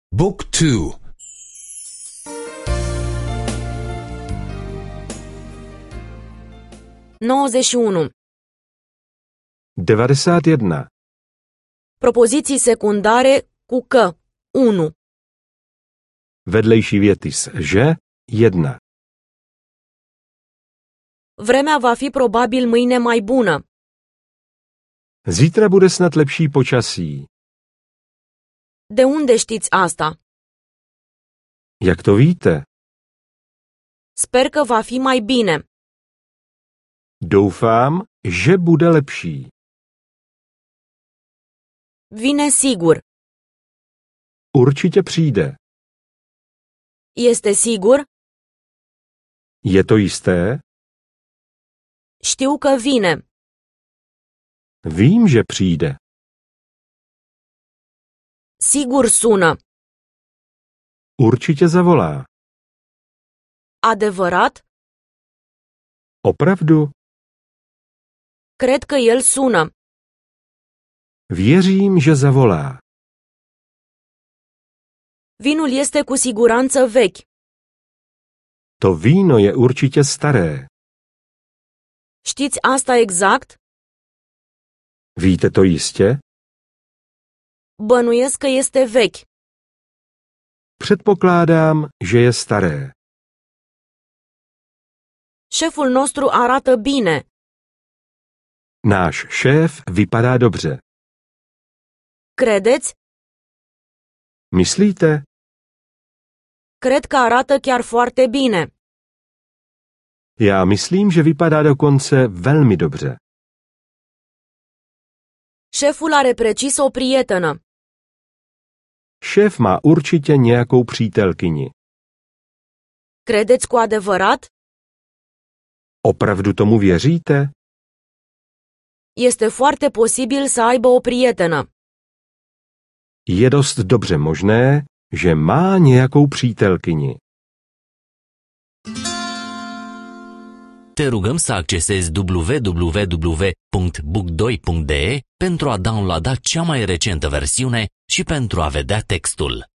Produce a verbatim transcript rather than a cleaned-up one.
Book two. nouăzeci și unu. devadesát jedna. Propoziții secundare cu că. unu. Vedlejší věty s že, jedna. Vremea va fi probabil mâine mai bună. Zítra bude snad lepší počasí. De unde știți asta? Jak to víte? Sper că va fi mai bine. Doufám, že bude lepší. Vine sigur. Určitě přijde. Este sigur? Je to jisté? Știu că vine. Vím, že přijde. Sigur sună. Určitě zavolá. Adevărat? Opravdu? Cred că el sună. Věřím, že zavolá. Vinul este cu siguranță vechi. To víno je určitě staré. Știți asta exact? Víte to jistě? Bănuiesc că este vechi. Předpokládám, že je staré. Șeful nostru arată bine. Náš šéf vypadá dobře. Credeți? Myslíte? Cred că arată chiar foarte bine. Já myslím, že vypadá dokonce velmi dobře. Șeful are precis o prietenă. Šéf má určitě nějakou přítelkyni. Credeți cu adevărat? Opravdu tomu věříte? Este foarte posibil să aibă o prietenă. Je dost dobře možné, že má nějakou přítelkyni. Te rugăm să accesezi w w w punct book doi punct d e pentru a downloada cea mai recentă versiune și pentru a vedea textul.